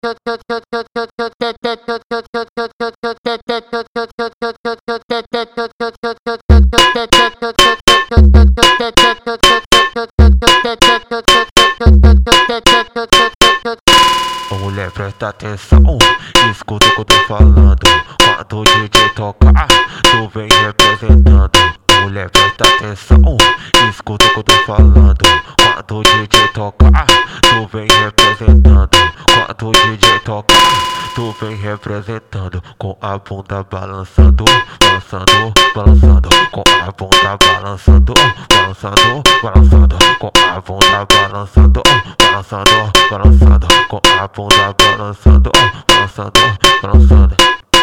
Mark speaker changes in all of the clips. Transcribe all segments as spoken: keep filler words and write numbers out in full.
Speaker 1: Ô mulher, presta atenção, escuta o que eu tô falando. Quando o D J tocar, tu vem representando. Ô mulher, presta atenção, escuta o que eu tô falando. Quando o D J tocar, tu vem representando. Quando o D J tocar, tu vem representando. Com a bunda balançando, balançando, balançando. Com a bunda balançando, balançando, balançando. Com a bunda balançando, balançando, balançando. Com a bunda balançando, balançando, balançando.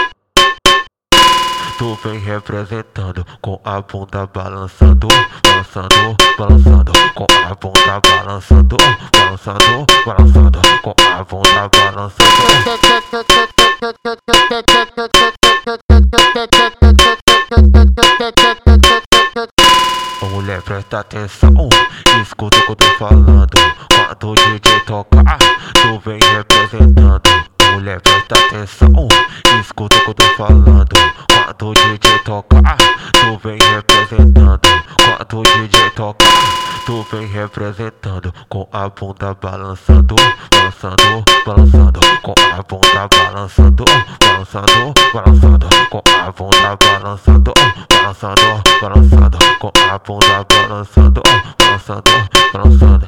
Speaker 1: Tu vem representando, com a bunda balançando, balançando, balançando. Com a bunda balançando, balançando, balançando. Com a bunda balançando. Ô mulher, presta atenção, escuta o que eu tô falando. Quando o D J tocar, tu vem representando. Ô mulher, presta atenção, escuta o que eu tô falando. Quando o D J tocar, tu vem representando. Quando o D J tocar, tu vem representando. Com a bunda balançando, balançando, balançando. Com a bunda balançando, balançando, balançando. Com a bunda balançando, balançando, balançando. Com a bunda balançando, balançando, balançando.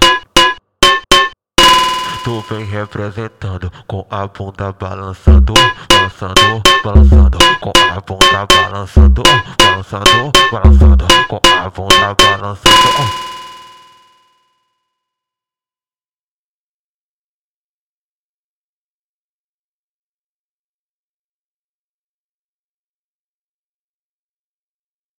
Speaker 1: Tu vem representando, com a bunda balançando, balançando, balançando. Com a bunda balançando, balançando, balançando. Com a bunda balançando.